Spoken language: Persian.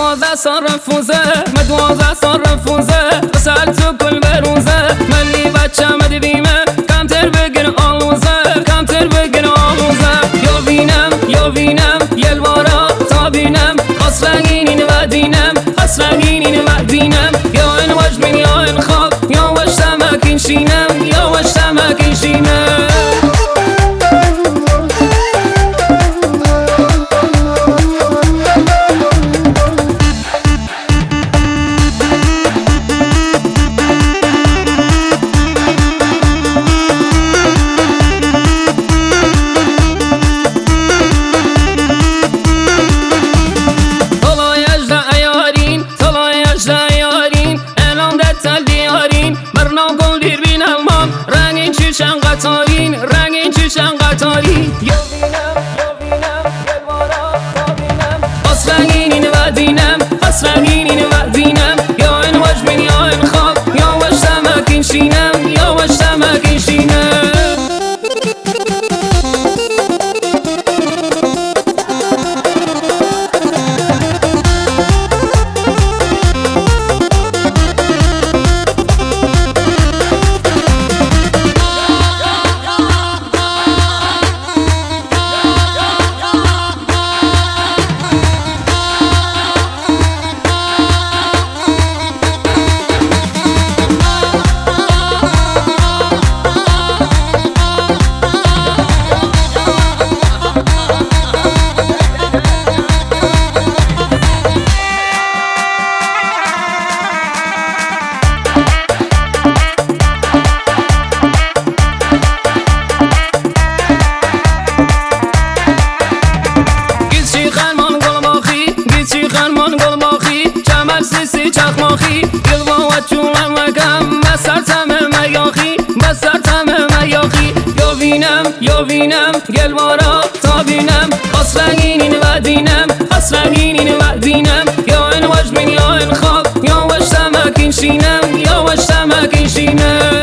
12 سال رفوزه ما 12 سال رفوزه سألتو كل بروزه ملي بچه مدی بیمه کمتر بگیر آلوزه کمتر بگیر آلوزه یا بینم یلوارا تا بینم خاص رنگینین و دینم خاص رنگینین و دینم یا این وجمین یا این خواب یا وشتمکین شینم یا وشتمکین شینم رنگین چشم قطاری یا بینم یلوارا تا بینم خاص رنگینین و دینم خاص رنگینین و دینم یا این وجمین یا این خواب یا وشتمکین شینم یا وشتمکین شینم سیسی چخماخی گلوا و چونم وگم بسر تمه میاخی بسر تمه میاخی یا بینم گلوارا تا بینم خاص رنگینین و دینم خاص رنگینین و دینم یا این وجمین یا این خواب یا وشتمکین شینم یا وشتمکین شینم